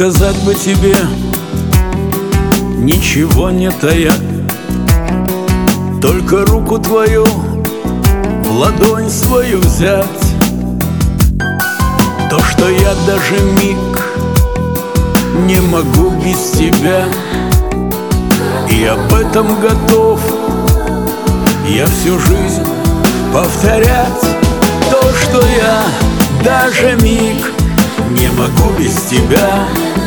Рассказать бы тебе, ничего не тая, только руку твою в ладонь свою взять. То, что я даже миг не могу без тебя, и об этом готов я всю жизнь повторять. То, что я даже миг не могу без тебя,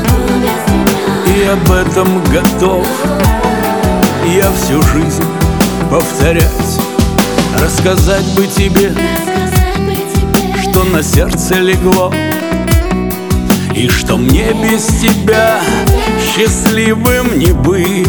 и об этом готов я всю жизнь повторять. Рассказать бы тебе, что на сердце легло, и что мне без тебя счастливым не быть.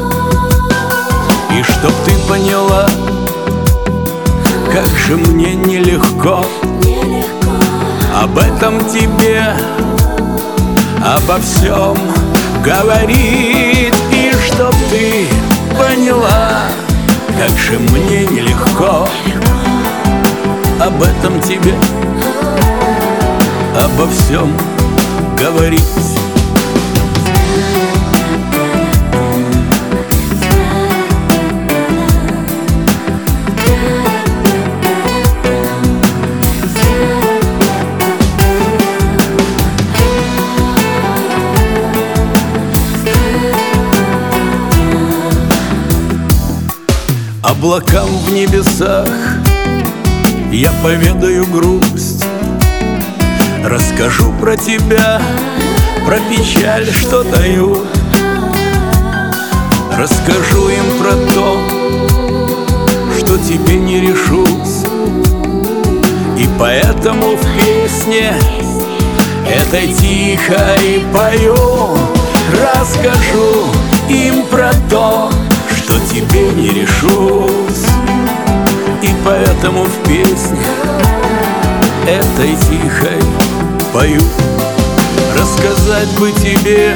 И чтоб ты поняла, как же мне нелегко об этом тебе, обо всем говорит. И чтоб ты поняла, как же мне нелегко об этом тебе, обо всем говорить. Облакам в небесах я поведаю грусть, расскажу про тебя, про печаль, что дают. Расскажу им про то, что тебе не решусь, и поэтому в песне этой тихо и пою. Расскажу им про то, что тебе не решусь, и поэтому в песне этой тихой пою. Рассказать бы тебе,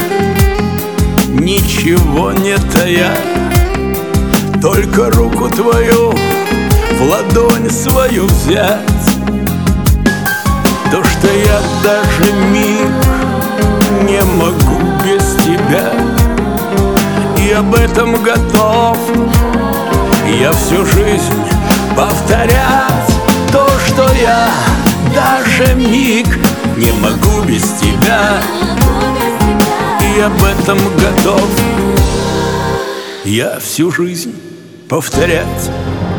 ничего не тая, только руку твою в ладонь свою взять. То, что я даже миг не могу без тебя, и об этом готов я всю жизнь повторять. То, что я даже миг не могу без тебя, и об этом готов я всю жизнь повторять.